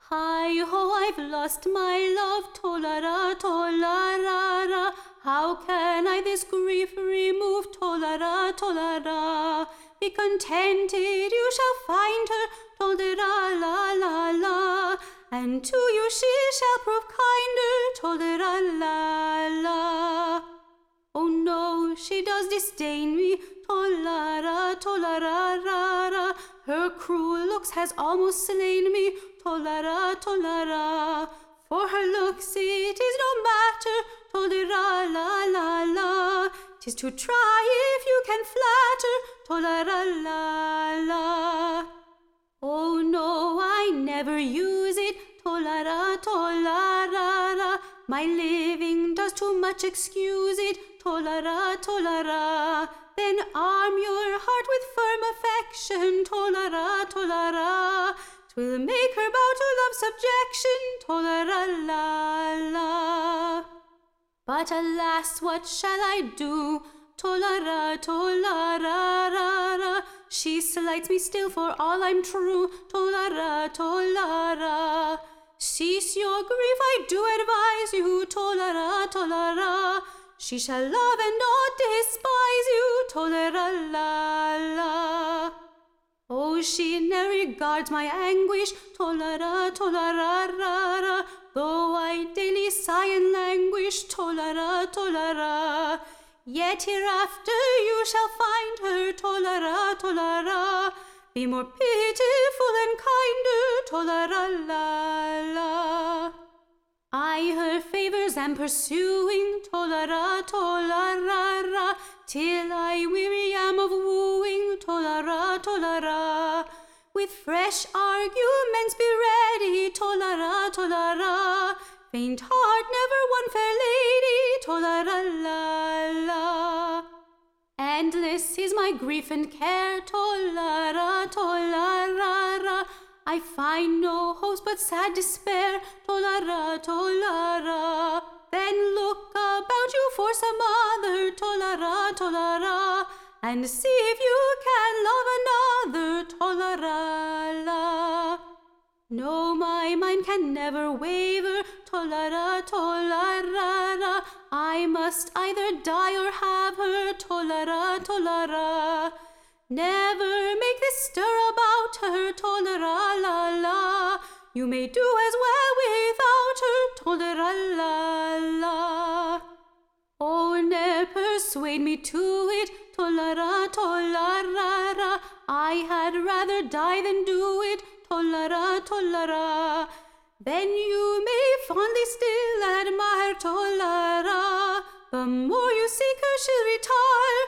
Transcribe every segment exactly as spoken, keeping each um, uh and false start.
Hi-ho, I've lost my love, tolara, tolara. How can I this grief remove, tolara, tolara? Be contented, you shall find her, tolara, la, la, la. And to you she shall prove kinder, tolara, la, la. Oh no, she does disdain me, tolara, tolara, ra, ra. Her cruel looks has almost slain me, tolara, tolara. For her looks it is no matter, tolara, la, la, la. 'Tis to try if you can flatter, tolara, la, la. Oh no, I never use it, tolara, tolara. My living does too much excuse it, tolara, tolara. Then arm your heart with firm affection, tolara, tolara. 'Twill make her bow to love's subjection, tolara, la, la. But alas, what shall I do, tolara, tolara, ra, ra. She slights me still for all I'm true, tolara, tolara. Cease your grief, I do advise you, tolara, tolara. She shall love and not despise you, tolara, la, la. Oh, she ne'er regards my anguish, tolara, tolara, ra, ra. Though I daily sigh and languish, tolara, tolara. Yet hereafter you shall find her, tolara, tolara. Be more pitiful and kinder, tolara, la, la. I her favours am pursuing, tolara, tolara, ra, till I weary am of wooing, tolara, tolara. With fresh arguments be ready, tolara, tolara. Faint heart never won fair lady, tolara, la, la. Endless is my grief and care, tolara, tolara, ra. I find no hopes but sad despair, tolara, tolara. Then look about you for some other, tolara, tolara. And see if you can love another, tolara, la. No, my mind can never waver, tolara, tolara, ra. I must either die or have her, tolara, tolara. Never make this stir about her, tolara, la, la. You may do as well without her, tolara, la, la. Oh, ne'er persuade me to it, tolara, tolara, ra. I had rather die than do it, tolara, tolara. Then you may fondly still admire, tolara. The more you seek her, she'll retire,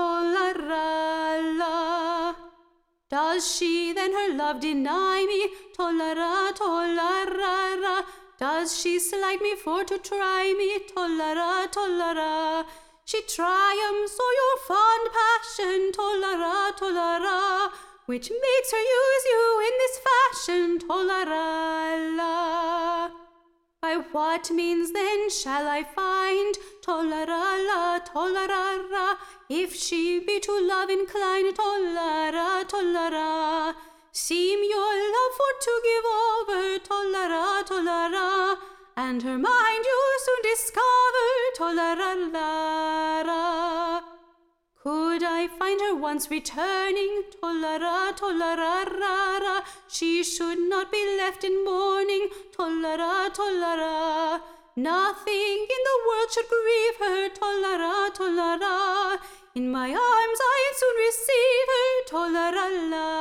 tolara, la. Does she then her love deny me, tolara, tolara, ra. Does she slight me for to try me, tolara, tolara. She triumphs o'er your fond passion, tolara, tolara, which makes her use you in this fashion, tolara, la. By what means then shall I find, tolara, la, tolara, ra, if she be to love inclined, tolara, tolara. Seem your love for to give over, tolara, tolara, and her mind you soon discover, tolara, la, ra. Could I find her once returning, tolara, tolara, ra, ra, she should not be left in mourning, tolara, tolara. Nothing in the world should grieve her, tolara, tolara. In my arms I'd soon receive her, tolara, la.